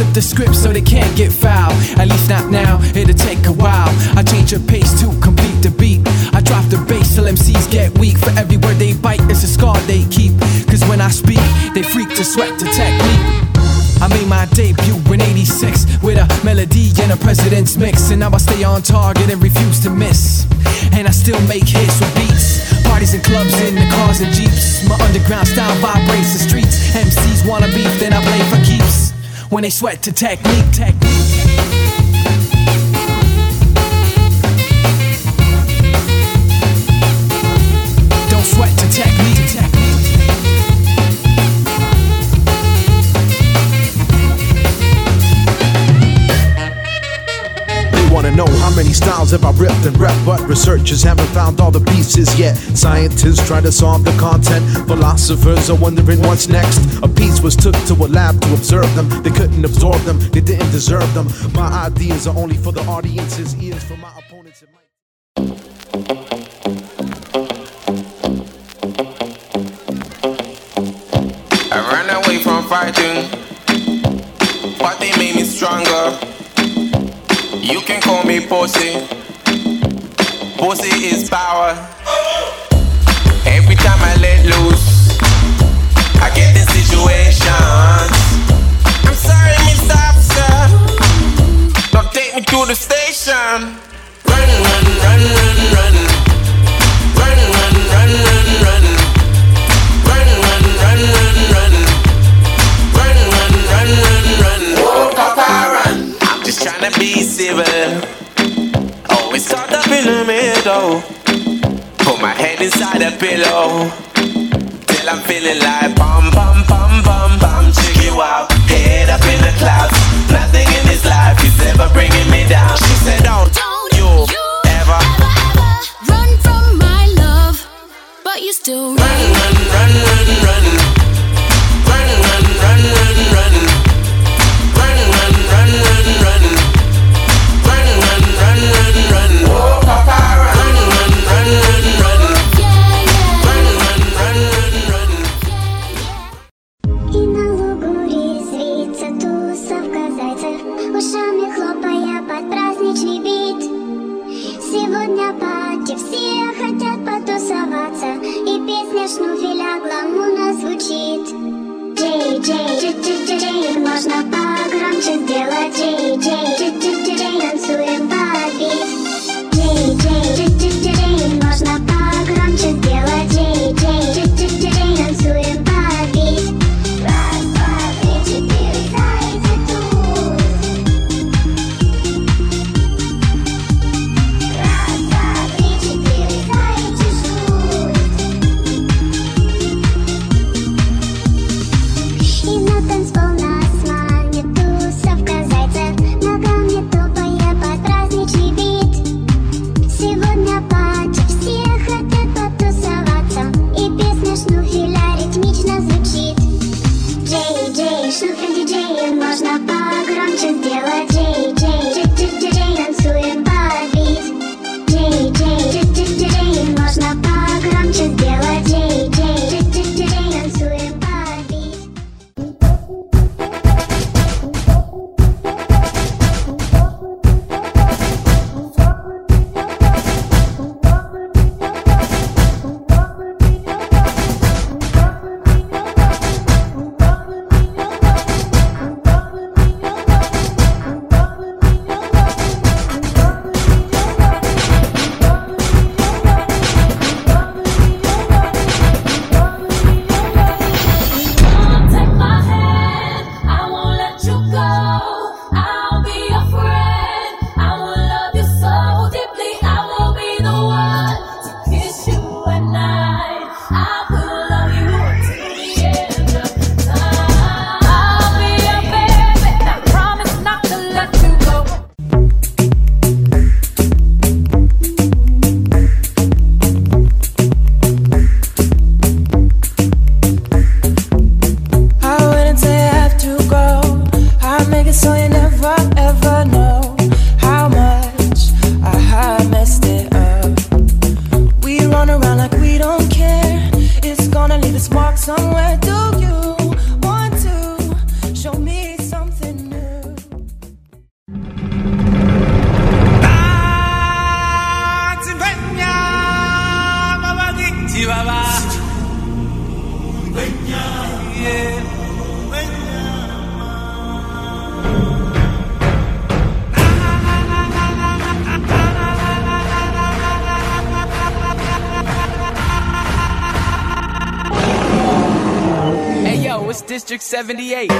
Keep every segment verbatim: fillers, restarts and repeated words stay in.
flip the script so they can't get foul. At least not now, it'll take a while. I change the pace to complete the beat. I drop the bass till M Cs get weak. For every word they bite, it's a scar they keep. Cause when I speak, they freak to sweat the technique. I made my debut in eighty-six with a melody and a president's mix. And now I stay on target and refuse to miss. And I still make hits with beats. Parties and clubs in the cars and jeeps. My underground style vibrates the streets. M Cs wanna beef, then I play for keeps. When they sweat to technique, technique. Don't sweat to technique, technique. Wanna know how many styles have I ripped and rep, but researchers haven't found all the pieces yet. Scientists try to solve the content, philosophers are wondering what's next. A piece was took to a lab to observe them. They couldn't absorb them, they didn't deserve them. My ideas are only for the audience's ears. For my opponents it might. I ran away from fighting, but they made me stronger. You can call me pussy. Pussy is power. Every time I let loose, I get in situations. I'm sorry, Mister Officer, don't take me to the station. Run, run, run, run, run. Run, run, run, run, run. Run, run, run, run, run. Run, run, run, run, run. Oh, Papa, run. I'm just trying to be civil. Always caught up in the middle. Put my head inside a pillow till I'm feeling like bum, bum, bum, bum, bum. Check you out, head up in the clouds. Nothing in this life is ever bringing me down. She said, don't, don't you, you ever, ever, ever run from my love, but you still run, run, run, run, run, run, run, run, run, run, run, run, run, run, run, run, run, run, run, run. Oh, Papa, run, run, run, run, run, run, run, run, run, run. И на лугу резвится тусовка зайцев, ушами хлопая под праздничный бит. Сегодня пати, все хотят потусоваться, и песня шнуфеля гламурно звучит. Джей, Джей, Джей, Джей, Джей, Джей, можно погромче сделать. Джей, Джей, Джей, Джей, Джей, Джей, танцуем под бит. Джей, Джей, Джей, Джей, Джей, Джей, можно погромче сделать. Джей, Джей, Джей, Джей, Джей, Джей, танцуем под бит. Раз, два, три, четыре, зайцы тут. Раз, два, три, четыре, зайцы ждут. И на танцпол нас манит тусовка зайцев, ногами топая под праздничный бит. Сегодня пати, все хотят потусоваться, и песня шнуфеля ритмично звучит. Джей, Джей, шнуфель диджей, можно погромче сделать. Джей, Джей, Джей, Джей, Джей, Джей, танцуем под бит. Джей, Джей, Джей, Джей, Джей, Джей, можно погромче сделать. Джей, Джей, Джей, Джей, Джей, Джей, танцуем под бит. District seventy-eight.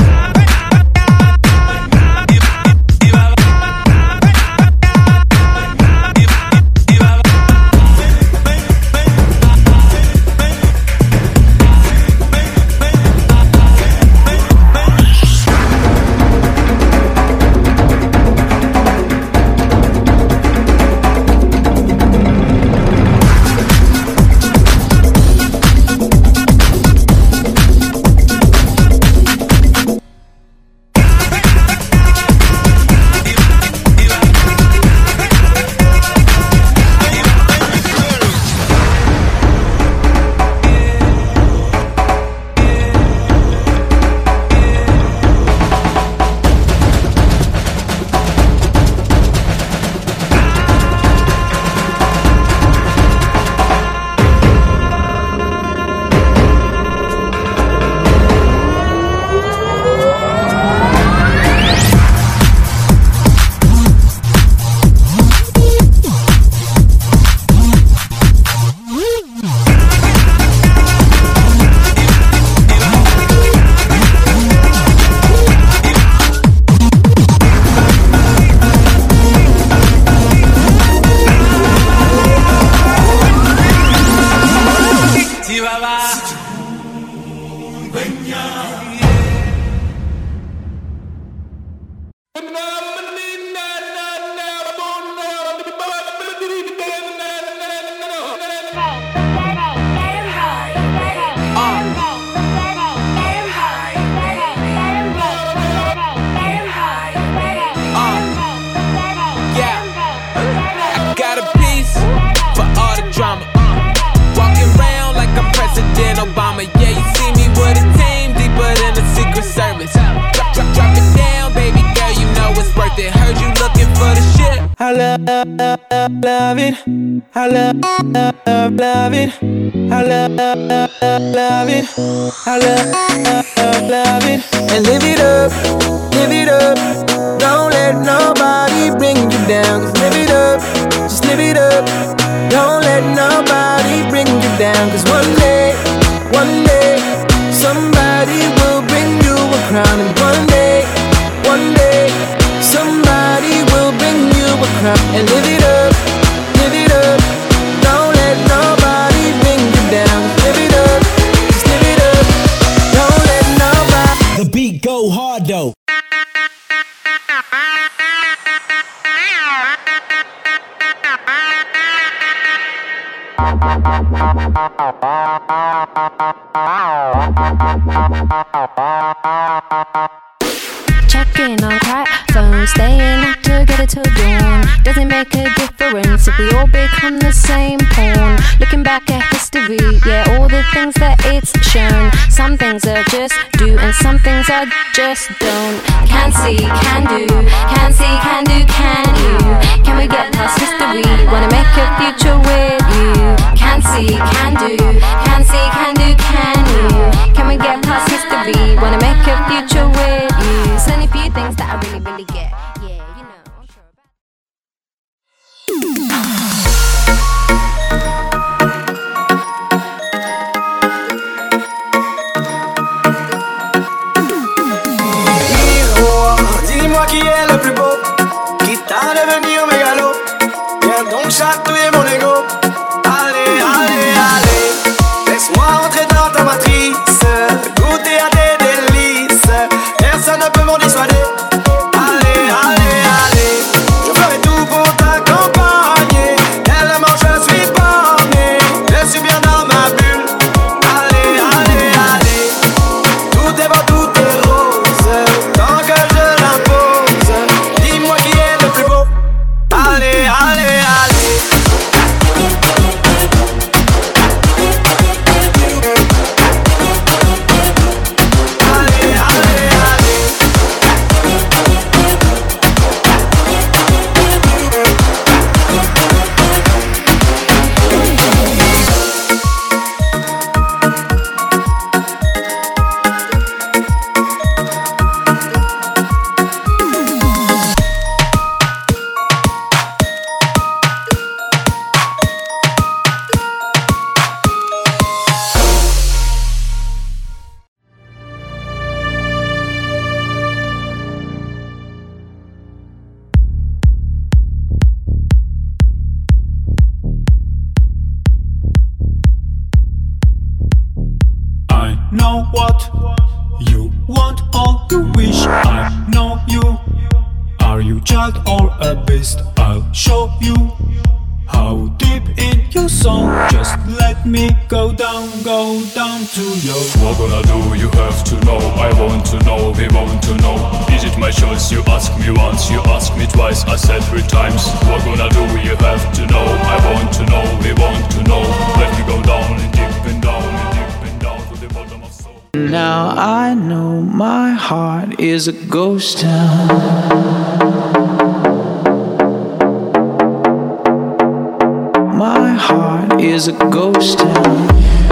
Obama, yeah, you see me with a team deeper than the Secret Service. Drop, drop, drop it down, baby girl, you know it's worth it. Heard you looking for the shit. I love, love, love it. I love, love, love it. I love, love, love it. I love, love, love it. And live it up, live it up. Don't let nobody bring you down. Cause live it up, just live it up. Don't let nobody bring you down. Cause one day, one day, somebody will bring you a crown. And one day, one day, somebody will bring you a crown. And live it up, live it up. Don't let nobody bring you down. Live it up, just live it up. Don't let nobody. The beat go hard though. Checking on quiet phone, staying up together till dawn. Doesn't make a difference if we all become the same pawn. Looking back at history, yeah, all the things that it's shown. Some things are just do and some things are just don't. Can see, can do, can see, can do, can you? Can we get past history? Wanna make a future with you? Can see, can do, can see, can do, can you? Can we get past history? Wanna make a future with you? So many few things that I really, really get. Yeah, you know, I'm sure about. Dis-moi qui est le plus beau, qui t'a devenu mégalo. Viens donc chatouiller mon ego. Allez, allez, allez, laisse-moi entrer dans ta matrice, goûter à tes délices. Personne child or a beast, I'll show you how deep in your soul. Just let me go down, go down to your. What gonna do? You have to know. I want to know, we want to know. Is it my choice? You ask me once, you ask me twice, I said three times. What gonna do? You have to know. I want to know, we want to know. Let me go down and deep and down and deep and down to the bottom of soul. Now I know my heart is a ghost town. My heart is a ghost town.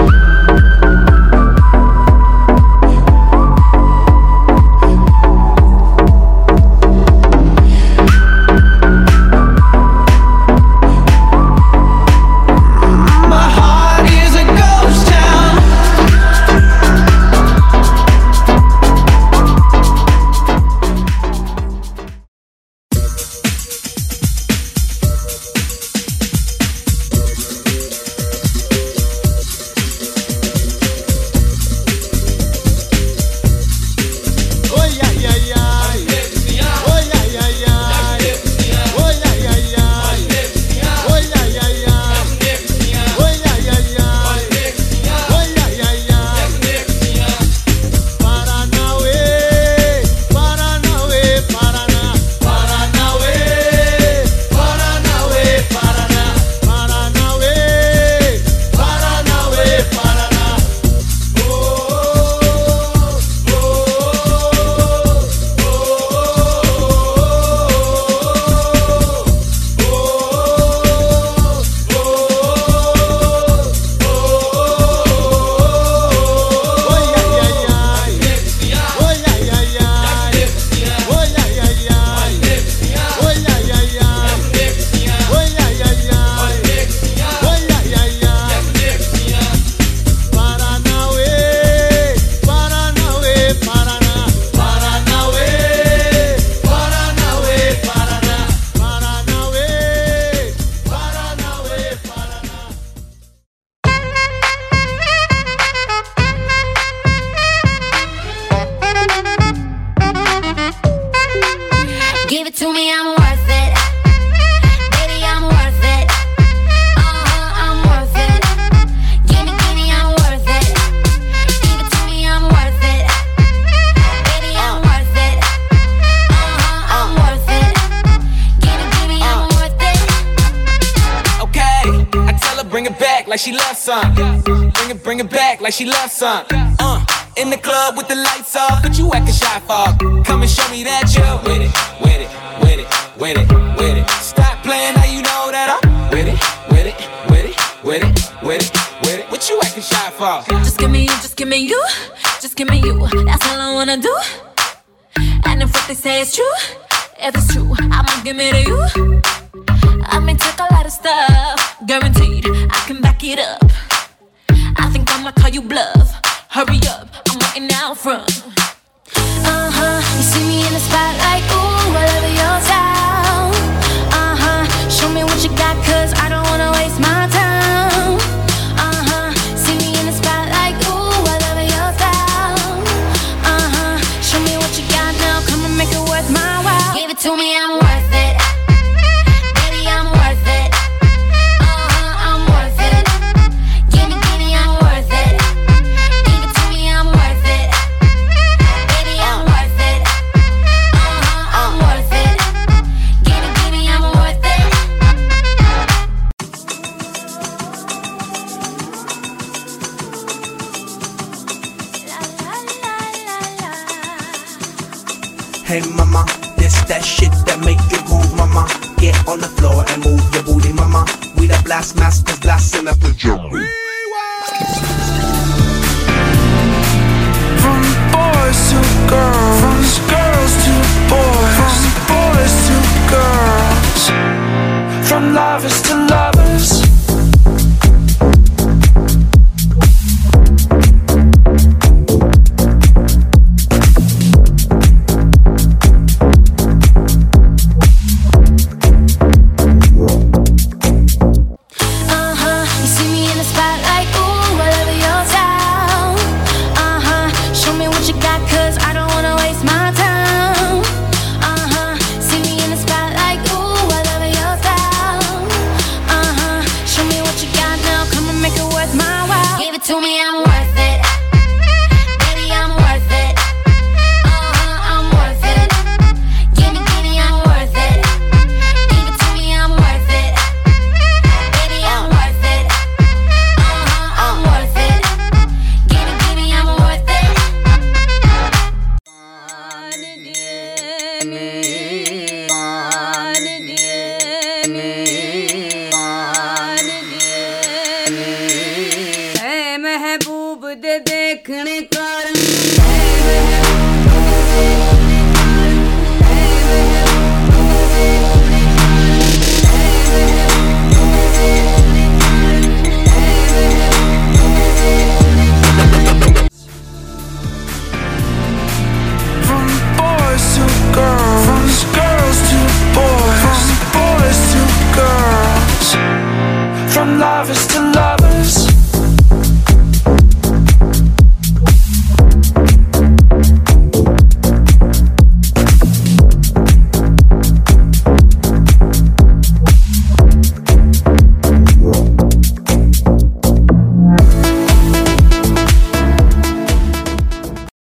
Like she loves some. Bring it, bring it back like she loves some. Uh, in the club with the lights off, but you acting shy for. Come and show me that you're with it, with it, with it, with it, with it. Stop playing, now you know that I'm with it, with it, with it, with it, with it, with it. What you acting shy for? Just give me you, just give me you, just give me you. That's all I wanna do. And if what they say is true, if it's true, I'ma give it to you. I may take a lot of stuff, guaranteed I can back it up. I think I'ma call you bluff. Hurry up, I'm waiting out front. Uh-huh, you see me in the spotlight, ooh, I love your style. Uh-huh, show me what you got, cause I don't wanna waste my time. Uh-huh, see me in the spotlight, ooh, I love your style. Uh-huh, show me what you got now, come and make it worth my while. Give it to me, I'm worth it. Hey mama, this that shit that make you move, mama. Get on the floor and move your booty, mama. We the blast masters blasting up the drum. From boys to girls, from girls to boys, from boys to girls, from lovers to lovers. Spotlight, ooh, I love your style. Uh-huh, show me what you got, cause I don't wanna wait. love is too